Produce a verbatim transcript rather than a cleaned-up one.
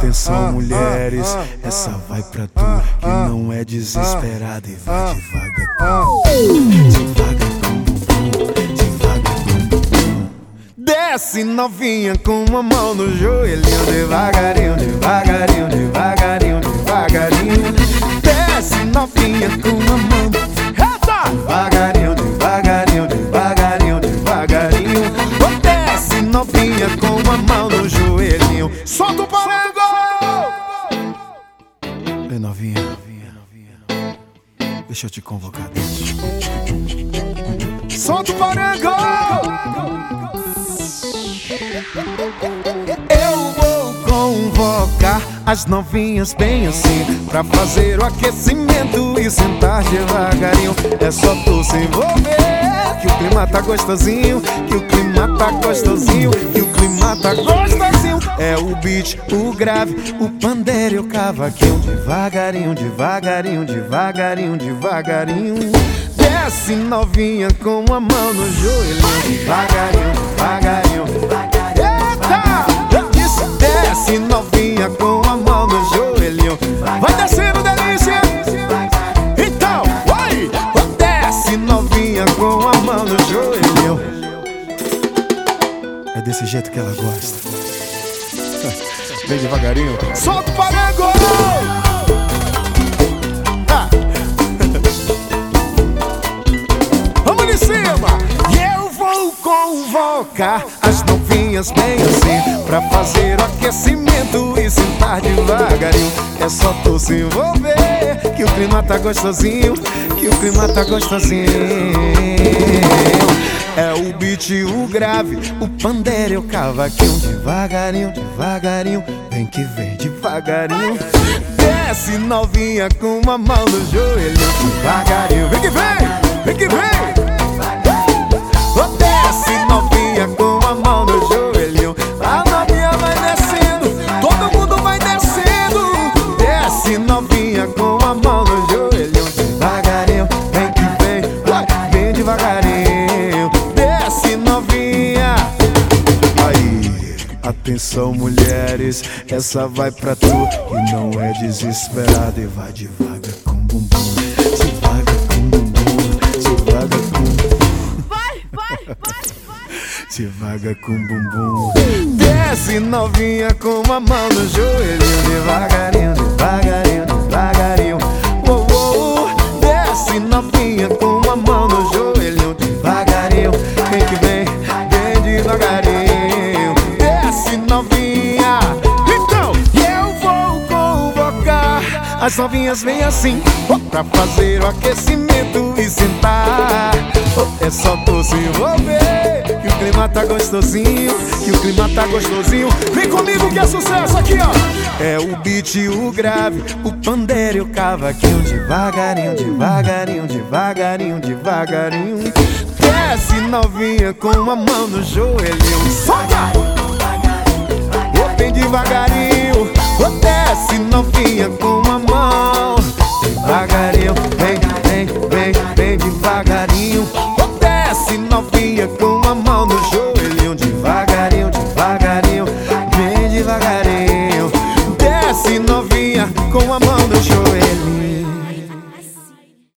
Atenção mulheres, essa vai pra tu que não é desesperada e vai devagar. Devagar com bumbum, devagar com bumbum. Desce novinha com uma mão no joelhinho, devagarinho, devagarinho, devagarinho, devagarinho. Desce novinha com uma mão, devagarinho, devagarinho, devagarinho, devagarinho. Desce novinha com uma mão no joelhinho. Solta o parango! Ei novinha, deixa eu te convocar. Solta o parango! Eu vou convocar as novinhas bem assim, pra fazer o aquecimento e sentar devagarinho. É só tu se envolver, que o clima tá gostosinho, que o clima tá gostosinho, que o clima tá gostosinho. É o beat, o grave, o pandeiro e o cavaquinho. Devagarinho, devagarinho, devagarinho, devagarinho. Desce novinha com a mão no joelhinho, devagarinho, devagarinho, devagarinho. Eita! Eu disse desce novinha com a mão no joelhinho. Vai descendo, delícia! Então, vai! Desce novinha com a mão no joelhinho. É desse jeito que ela gosta. Bem devagarinho. Solta o parango! Ah. Vamos de cima! E eu vou convocar as novinhas bem assim, pra fazer o aquecimento e sentar devagarinho. É só tu se envolver, que o clima tá gostosinho, que o clima tá gostosinho. É o beat, o grave, o pandeiro e o cavaquinho. Devagarinho, devagarinho, vem que vem devagarinho. Desce novinha com uma mão no joelho, devagarinho, vem que vem, vem que vem. Desce novinha com a mão no joelhinho. A novinha vai descendo, todo mundo vai descendo. Desce novinha com a mão no joelhinho. Devagarinho, vem que vem, vai, vem devagarinho. Desce novinha. Aí, atenção mulheres, essa vai pra tu que não é desesperada e vai devagar com bumbum. Devagar com bumbum, devagar com bumbum. Devagar com bumbum. Desce novinha com uma mão no joelhinho, devagarinho, devagarinho, devagarinho. Oh, oh, oh. Desce novinha com uma mão no joelhinho, devagarinho, vem que vem, vem devagarinho. Desce novinha. Então, eu vou convocar as novinhas bem assim, pra fazer o aquecimento e sentar. É só tu se envolver, que o clima tá gostosinho, que o clima tá gostosinho. Vem comigo que é sucesso aqui, ó. É o beat, o grave, o pandeiro e o cavaquinho. Devagarinho, devagarinho, devagarinho, devagarinho. Desce novinha com uma mão no joelhinho. Solta! Oh, bem devagarinho. Oh, desce novinha com uma mão. Devagarinho, vem, vem, vem, vem devagarinho. Desce novinha com a mão no joelhinho, devagarinho, devagarinho, bem devagarinho. Desce novinha com a